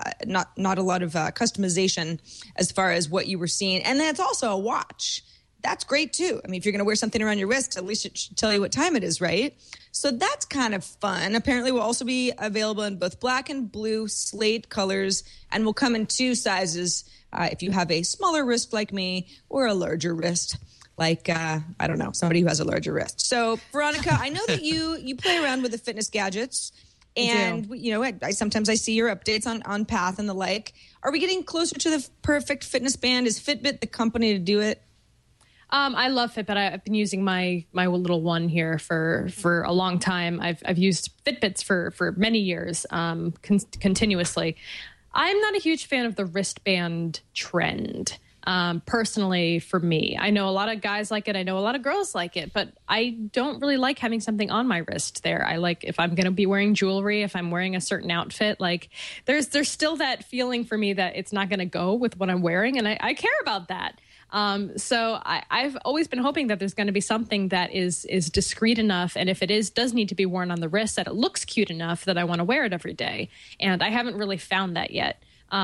customization as far as what you were seeing. And then it's also a watch. That's great, too. I mean, if you're going to wear something around your wrist, at least it should tell you what time it is, right? So that's kind of fun. Apparently, will also be available in both black and blue slate colors and will come in 2 sizes if you have a smaller wrist like me or a larger wrist like, I don't know, somebody who has a larger wrist. So, Veronica, I know that you play around with the fitness gadgets. And, sometimes I see your updates on Path and the like. Are we getting closer to the perfect fitness band? Is Fitbit the company to do it? I love Fitbit. I've been using my little one here for a long time. I've used Fitbits for many years, continuously. I'm not a huge fan of the wristband trend. Personally, for me, I know a lot of guys like it. I know a lot of girls like it, but I don't really like having something on my wrist there. I like if I'm going to be wearing jewelry, if I'm wearing a certain outfit, like there's still that feeling for me that it's not going to go with what I'm wearing. And I care about that. So I've always been hoping that there's going to be something that is discreet enough. And if it does need to be worn on the wrist, that it looks cute enough that I want to wear it every day. And I haven't really found that yet.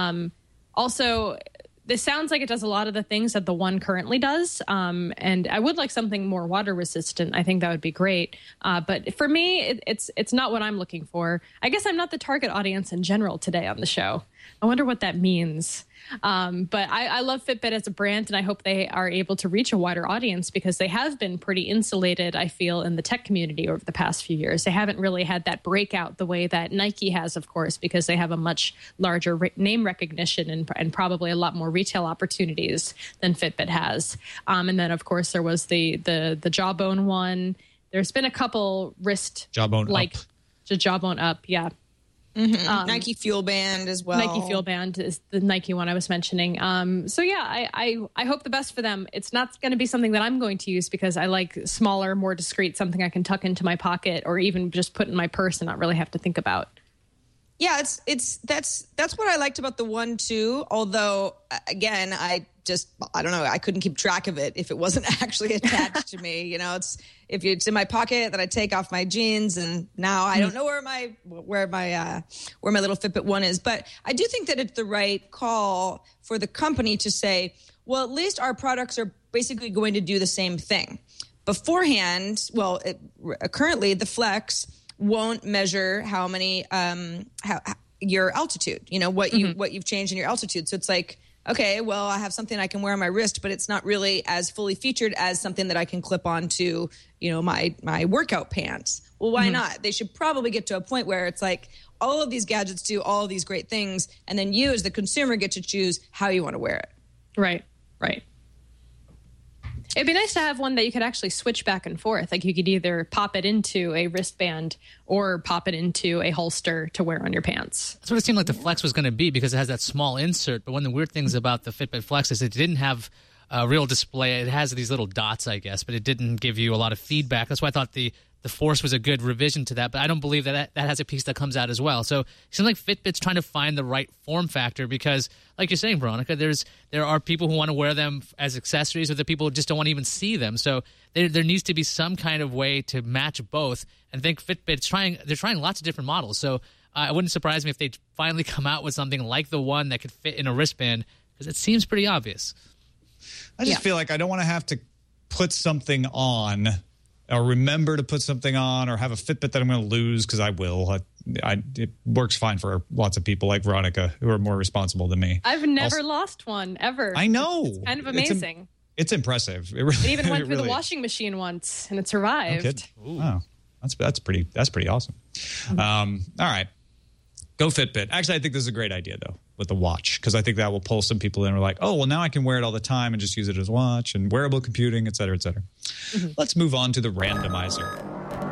Also, this sounds like it does a lot of the things that the one currently does. And I would like something more water resistant. I think that would be great. But for me, it's not what I'm looking for. I guess I'm not the target audience in general today on the show. I wonder what that means. But I love Fitbit as a brand, and I hope they are able to reach a wider audience because they have been pretty insulated, I feel, in the tech community over the past few years. They haven't really had that breakout the way that Nike has, of course, because they have a much larger name recognition and probably a lot more retail opportunities than Fitbit has. And then, of course, there was the Jawbone one. There's been a couple wrist Jawbone like Up. The Jawbone Up, yeah. Mm-hmm. Nike Fuel Band as well. Nike Fuel Band is the Nike one I was mentioning. So yeah, I hope the best for them. It's not going to be something that I'm going to use because I like smaller, more discreet, something I can tuck into my pocket or even just put in my purse and not really have to think about. Yeah, that's what I liked about the one too. Although again, I don't know, I couldn't keep track of it if it wasn't actually attached to me. You know, if it's in my pocket, then I take off my jeans, and now I don't know where my little Fitbit One is. But I do think that it's the right call for the company to say, well, at least our products are basically going to do the same thing. Beforehand, currently the Flex won't measure how many your altitude. You know what you've changed in your altitude. So it's like, okay, well, I have something I can wear on my wrist, but it's not really as fully featured as something that I can clip onto, my workout pants. Well, why not? They should probably get to a point where it's like all of these gadgets do all of these great things, and then you as the consumer get to choose how you want to wear it. Right. It'd be nice to have one that you could actually switch back and forth. Like you could either pop it into a wristband or pop it into a holster to wear on your pants. That's what it seemed like the Flex was going to be because it has that small insert. But one of the weird things about the Fitbit Flex is it didn't have a real display. It has these little dots, I guess, but it didn't give you a lot of feedback. That's why I thought the Force was a good revision to that, but I don't believe that has a piece that comes out as well. So it seems like Fitbit's trying to find the right form factor because, like you're saying, Veronica, there are people who want to wear them as accessories, or the people who just don't want to even see them. So there needs to be some kind of way to match both. And I think Fitbit's they're trying lots of different models. So It wouldn't surprise me if they finally come out with something like the one that could fit in a wristband, because it seems pretty obvious. I just feel like I don't want to have to put something on or remember to put something on or have a Fitbit that I'm going to lose, because I will. It works fine for lots of people like Veronica who are more responsible than me. I've never lost one, ever. I know. It's kind of amazing. It's impressive. It even went through the washing machine once, and it survived. Oh, that's pretty awesome. All right. Go Fitbit. Actually, I think this is a great idea, though, with the watch, because I think that will pull some people in who are like, oh, well, now I can wear it all the time and just use it as a watch and wearable computing, et cetera, et cetera. Let's move on to the randomizer.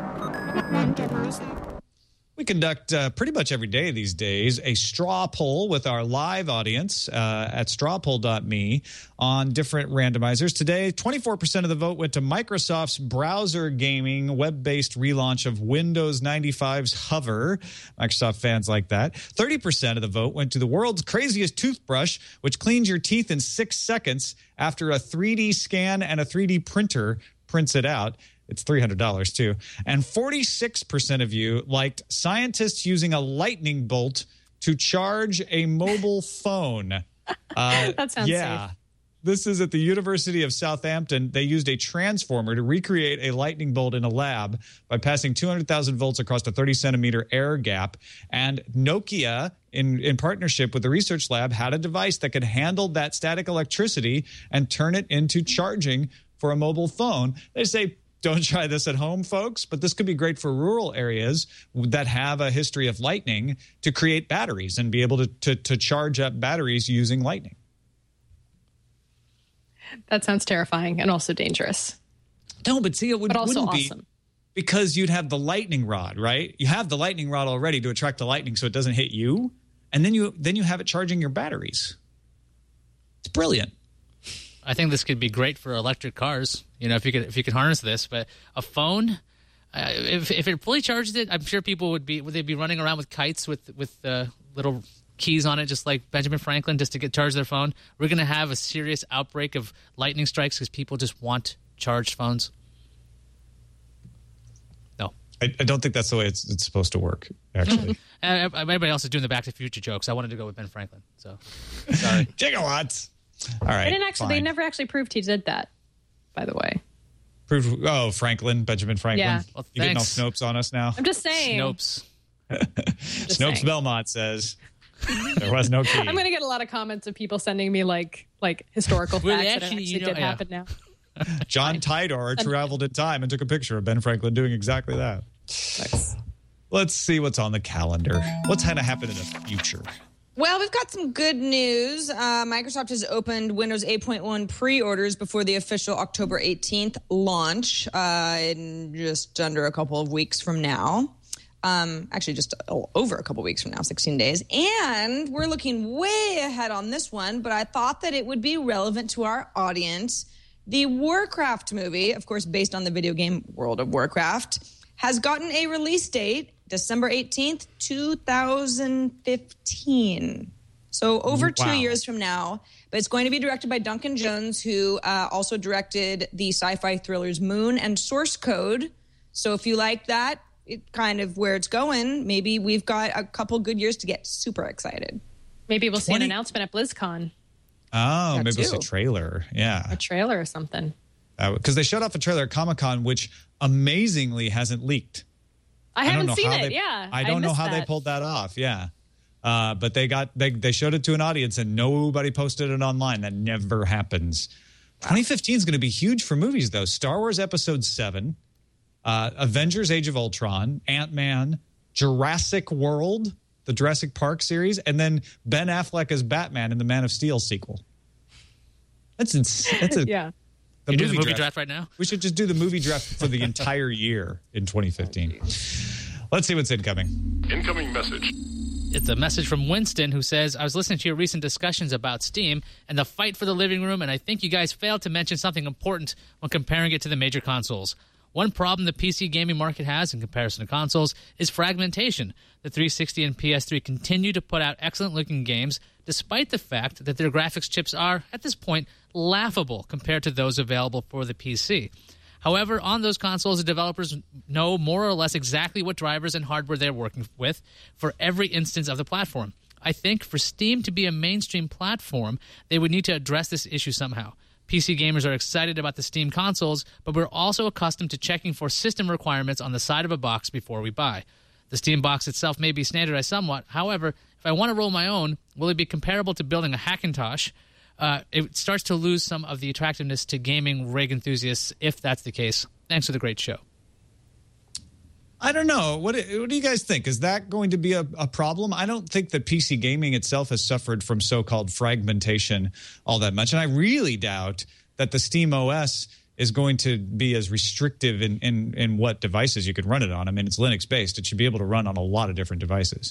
We conduct pretty much every day these days a straw poll with our live audience at strawpoll.me on different randomizers. Today, 24% of the vote went to Microsoft's browser gaming web-based relaunch of Windows 95's Hover. Microsoft fans like that. 30% of the vote went to the world's craziest toothbrush, which cleans your teeth in 6 seconds after a 3D scan and a 3D printer prints it out. It's $300 too. And 46% of you liked scientists using a lightning bolt to charge a mobile phone. That sounds safe. This is at the University of Southampton. They used a transformer to recreate a lightning bolt in a lab by passing 200,000 volts across a 30-centimeter air gap. And Nokia, in partnership with the research lab, had a device that could handle that static electricity and turn it into charging for a mobile phone. They say, don't try this at home, folks, but this could be great for rural areas that have a history of lightning to create batteries and be able to charge up batteries using lightning. That sounds terrifying and also dangerous. No, but see, it wouldn't awesome. be, because you'd have the lightning rod, right? You have the lightning rod already to attract the lightning so it doesn't hit you, and then you have it charging your batteries. It's brilliant. I think this could be great for electric cars. You know, if you could harness this, but a phone, if it fully charged it, I'm sure people would they be running around with kites with little keys on it, just like Benjamin Franklin, just to get charged their phone. We're going to have a serious outbreak of lightning strikes because people just want charged phones. No, I don't think that's the way it's supposed to work. Actually, everybody else is doing the Back to the Future jokes. I wanted to go with Ben Franklin. So sorry, gigawatts. All right. They never actually proved he did that, by the way. Franklin, Benjamin Franklin. Yeah. Well, you getting all Snopes on us now? I'm just saying. Snopes. Snopes Belmont says there was no key. I'm going to get a lot of comments of people sending me like historical facts that actually did happen now. John Tidor traveled in time and took a picture of Ben Franklin doing exactly that. Nice. Let's see what's on the calendar. What's going to happen in the future? Well, we've got some good news. Microsoft has opened Windows 8.1 pre-orders before the official October 18th launch in just under a couple of weeks from now. Actually, just over a couple of weeks from now, 16 days. And we're looking way ahead on this one, but I thought that it would be relevant to our audience. The Warcraft movie, of course, based on the video game World of Warcraft, has gotten a release date, December 18th, 2015. So over 2 years from now. But it's going to be directed by Duncan Jones, who also directed the sci-fi thrillers Moon and Source Code. So if you like that, it kind of where it's going, maybe we've got a couple good years to get super excited. Maybe we'll see an announcement at BlizzCon. Oh, maybe it's a trailer. Yeah. A trailer or something. Because they showed off a trailer at Comic-Con, which amazingly hasn't leaked. I haven't seen it. I don't know how they pulled that off. Yeah. But they showed it to an audience and nobody posted it online. That never happens. 2015 is going to be huge for movies, though. Star Wars Episode 7, Avengers Age of Ultron, Ant-Man, Jurassic World, the Jurassic Park series, and then Ben Affleck as Batman in the Man of Steel sequel. That's insane. Yeah. You do the movie draft right now? We should just do the movie draft for the entire year in 2015. Let's see what's incoming. Incoming message. It's a message from Winston, who says, I was listening to your recent discussions about Steam and the fight for the living room, and I think you guys failed to mention something important when comparing it to the major consoles. One problem the PC gaming market has in comparison to consoles is fragmentation. The 360 and PS3 continue to put out excellent-looking games, despite the fact that their graphics chips are, at this point, laughable compared to those available for the PC. However, on those consoles, the developers know more or less exactly what drivers and hardware they're working with for every instance of the platform. I think for Steam to be a mainstream platform, they would need to address this issue somehow. PC gamers are excited about the Steam consoles, but we're also accustomed to checking for system requirements on the side of a box before we buy. The Steam box itself may be standardized somewhat. However, if I want to roll my own, will it be comparable to building a Hackintosh? It starts to lose some of the attractiveness to gaming rig enthusiasts if that's the case. Thanks for the great show. I don't know. What do you guys think? Is that going to be a problem? I don't think that PC gaming itself has suffered from so-called fragmentation all that much. And I really doubt that the Steam OS is going to be as restrictive in what devices you can run it on. I mean, it's Linux-based. It should be able to run on a lot of different devices.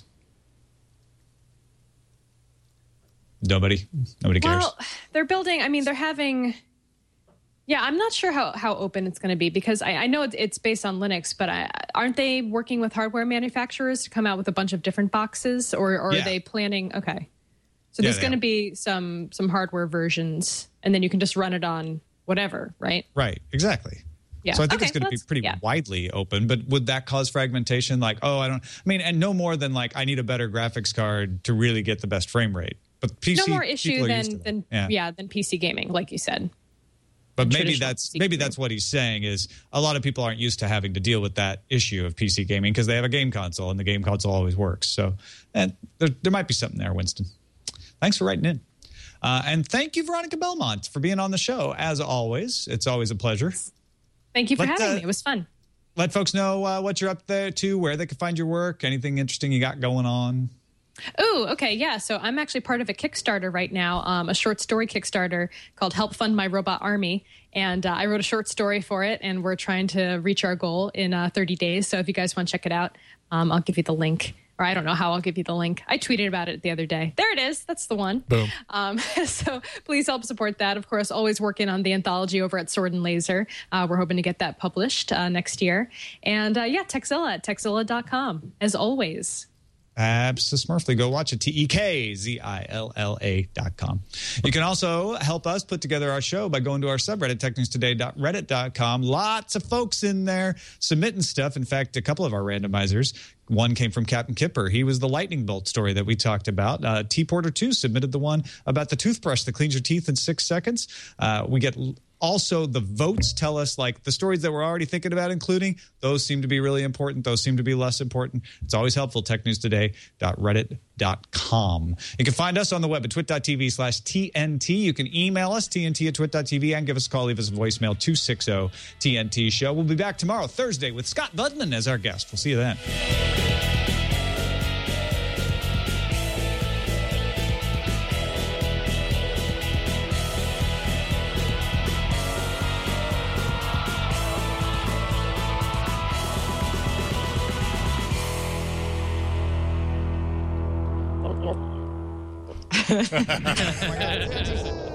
Nobody cares. Well, they're building. I mean, they're having. Yeah, I'm not sure how open it's going to be because I know it's based on Linux, but aren't they working with hardware manufacturers to come out with a bunch of different boxes, or are they planning? Okay, so there's going to be some hardware versions, and then you can just run it on whatever, right? Right, exactly. Yeah. So I think it's going to be pretty widely open, but would that cause fragmentation? Like, and no more than like I need a better graphics card to really get the best frame rate. But PC, no more issue than PC gaming, like you said. But maybe that's what he's saying is a lot of people aren't used to having to deal with that issue of PC gaming because they have a game console and the game console always works. So there might be something there, Winston. Thanks for writing in. And thank you, Veronica Belmont, for being on the show. As always, it's always a pleasure. Thank you for having me. It was fun. Let folks know what you're up there to, where they can find your work, anything interesting you got going on. Oh, okay. Yeah. So I'm actually part of a Kickstarter right now, a short story Kickstarter called Help Fund My Robot Army. And I wrote a short story for it, and we're trying to reach our goal in 30 days. So if you guys want to check it out, I'll give you the link. Or I don't know how I'll give you the link. I tweeted about it the other day. There it is. That's the one. Boom. So please help support that. Of course, always working on the anthology over at Sword and Laser. We're hoping to get that published next year. And Tekzilla at tekzilla.com, as always. Abso-Smurfly. Go watch it. TEKZILLA.com. You can also help us put together our show by going to our subreddit, technewstoday.reddit.com. Lots of folks in there submitting stuff. In fact, a couple of our randomizers. One came from Captain Kipper. He was the lightning bolt story that we talked about. T Porter 2 submitted the one about the toothbrush that cleans your teeth in 6 seconds. We get also the votes tell us like the stories that we're already thinking about including. Those seem to be really important. Those seem to be less important. It's always helpful. technewstoday.reddit.com. You can find us on the web at twit.tv/TNT. You can email us, TNT@twit.tv, and give us a call. Leave us a voicemail, 260-TNT show. We'll be back tomorrow, Thursday, with Scott Budman as our guest. We'll see you then. Oh my God.